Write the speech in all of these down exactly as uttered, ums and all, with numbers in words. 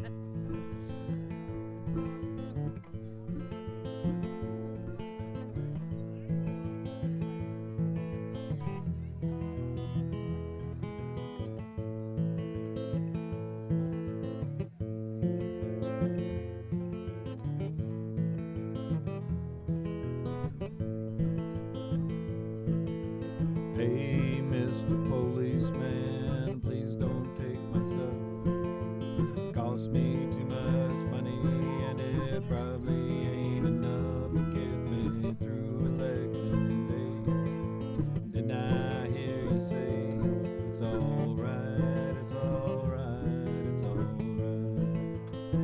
Hey, Mister Policeman, please don't take my stuff. It costs me too much money, and it probably ain't enough to get me through election day. Didn't I hear you say it's alright, it's alright, it's alright?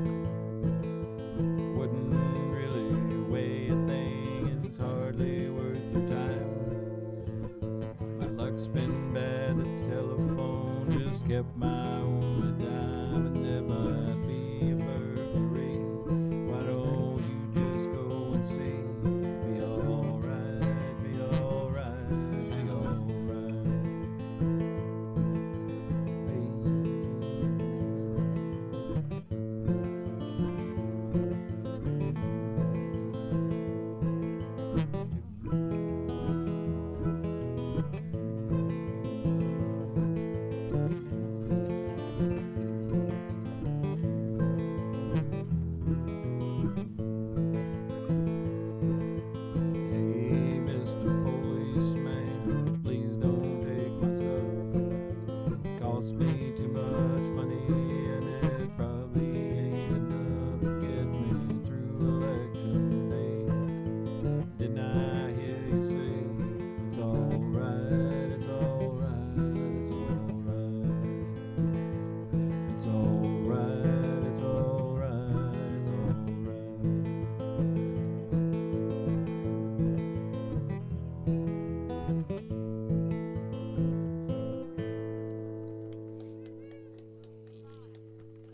Wouldn't really weigh a thing, it's hardly worth your time. Luck's been bad, the telephone just kept my